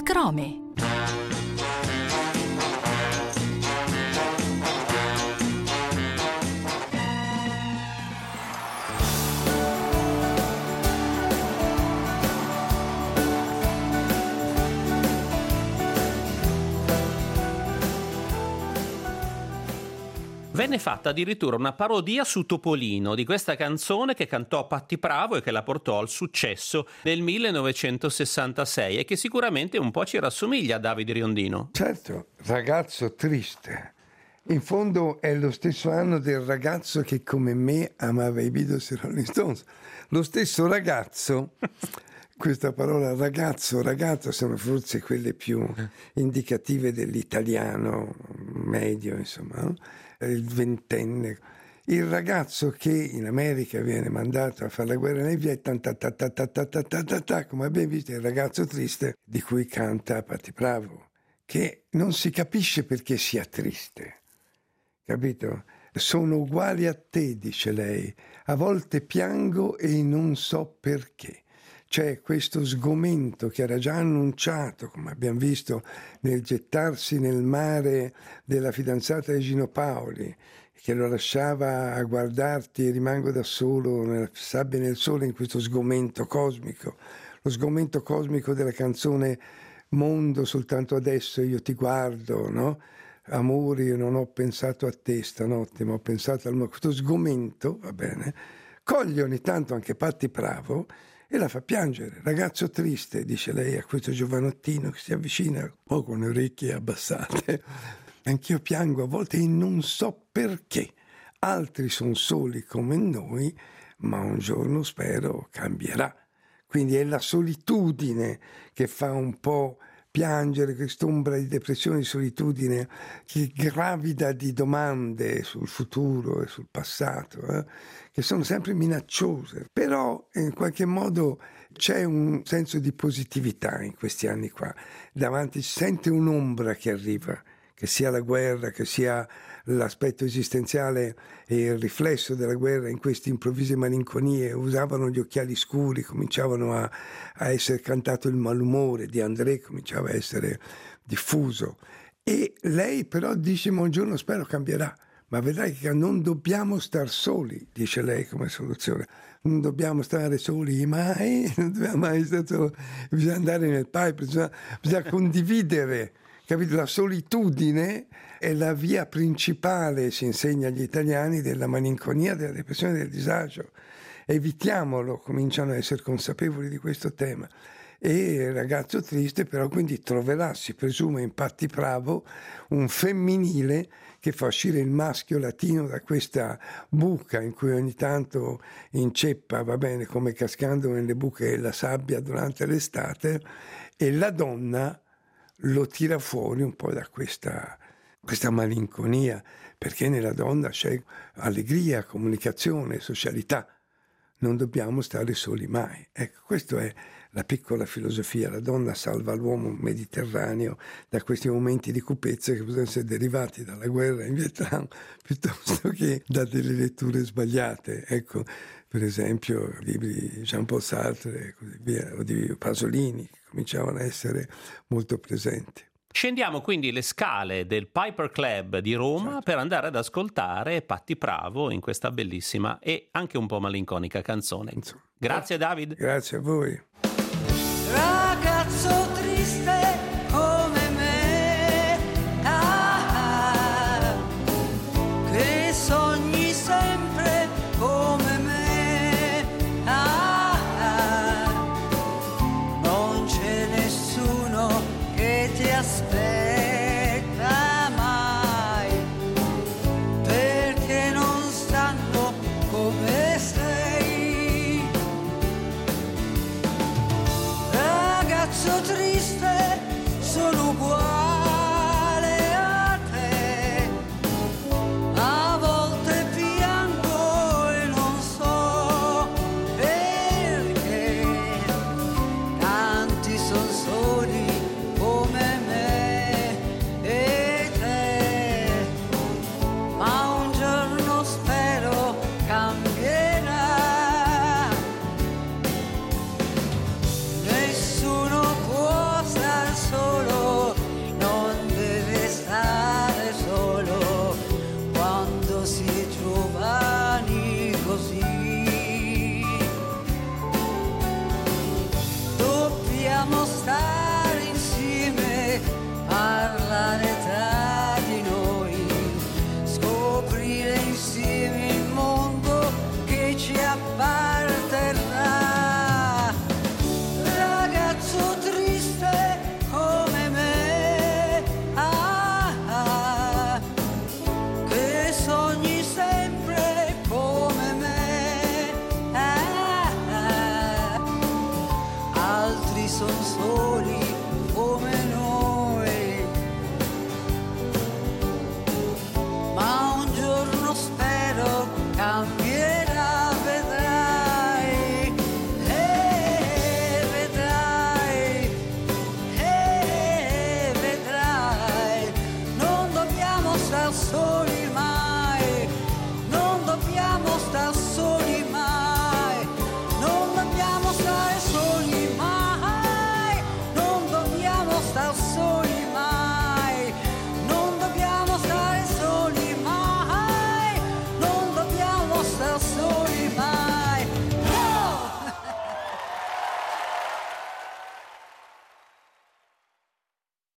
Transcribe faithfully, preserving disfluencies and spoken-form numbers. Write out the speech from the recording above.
Crome. Venne fatta addirittura una parodia su Topolino di questa canzone che cantò Patti Pravo e che la portò al successo nel millenovecentosessantasei e che sicuramente un po' ci rassomiglia a Davide Riondino. Certo, Ragazzo triste. In fondo è lo stesso anno del ragazzo che come me amava i Beatles e i Rolling Stones. Lo stesso ragazzo, questa parola ragazzo, ragazzo sono forse quelle più indicative dell'italiano medio, insomma, no? Il ventenne, il ragazzo che in America viene mandato a fare la guerra nel Vietnam, ta ta ta ta ta ta ta ta ta, come abbiamo visto, è il ragazzo triste di cui canta Patti Pravo, che non si capisce perché sia triste, capito? Sono uguali a te, dice lei, a volte piango e non so perché. C'è questo sgomento che era già annunciato, come abbiamo visto, nel gettarsi nel mare della fidanzata di Gino Paoli, che lo lasciava a guardarti e rimango da solo nella sabbia e nel sole, in questo sgomento cosmico. Lo sgomento cosmico della canzone Mondo, soltanto adesso io ti guardo, no? Amore, io non ho pensato a te stanotte, ma ho pensato al mio... Questo sgomento, va bene, coglie ogni tanto anche Patti Pravo e la fa piangere. Ragazzo triste, dice lei a questo giovanottino che si avvicina un po' con le orecchie abbassate. Anch'io piango a volte e non so perché. Altri sono soli come noi, ma un giorno spero cambierà. Quindi è la solitudine che fa un po' piangere, quest'ombra di depressione, di solitudine che gravida di domande sul futuro e sul passato, eh, che sono sempre minacciose. Però in qualche modo c'è un senso di positività in questi anni qua. Davanti si sente un'ombra che arriva, che sia la guerra, che sia l'aspetto esistenziale e il riflesso della guerra in queste improvvise malinconie. Usavano gli occhiali scuri, cominciavano a, a essere cantato il malumore di André, cominciava a essere diffuso. E lei però dice, ma un giorno spero cambierà. Ma vedrai che non dobbiamo star soli, dice lei come soluzione. Non dobbiamo stare soli mai, non dobbiamo mai stare soli. Bisogna andare nel pipe, bisogna, bisogna condividere. Capito? La solitudine è la via principale, si insegna agli italiani, della malinconia, della depressione, del disagio. Evitiamolo, cominciano a essere consapevoli di questo tema. E il ragazzo triste però quindi troverà, si presume in Patti Pravo, un femminile che fa uscire il maschio latino da questa buca in cui ogni tanto inceppa, va bene, come cascando nelle buche della sabbia durante l'estate, e la donna lo tira fuori un po' da questa, questa malinconia, perché nella donna c'è allegria, comunicazione, socialità. Non dobbiamo stare soli mai. Ecco, questa è la piccola filosofia. La donna salva l'uomo mediterraneo da questi momenti di cupezza che possono essere derivati dalla guerra in Vietnam piuttosto che da delle letture sbagliate. Ecco, per esempio, libri di Jean-Paul Sartre e così via, o di Pasolini, che cominciavano a essere molto presenti. Scendiamo quindi le scale del Piper Club di Roma, certo, per andare ad ascoltare Patti Pravo in questa bellissima e anche un po' malinconica canzone. Insomma, grazie David. Grazie a voi. Ragazzo triste come me, ah, che sogni sempre come me, ah, non c'è nessuno che ti aspetta mai, perché non sanno come sei. Ragazzo triste possa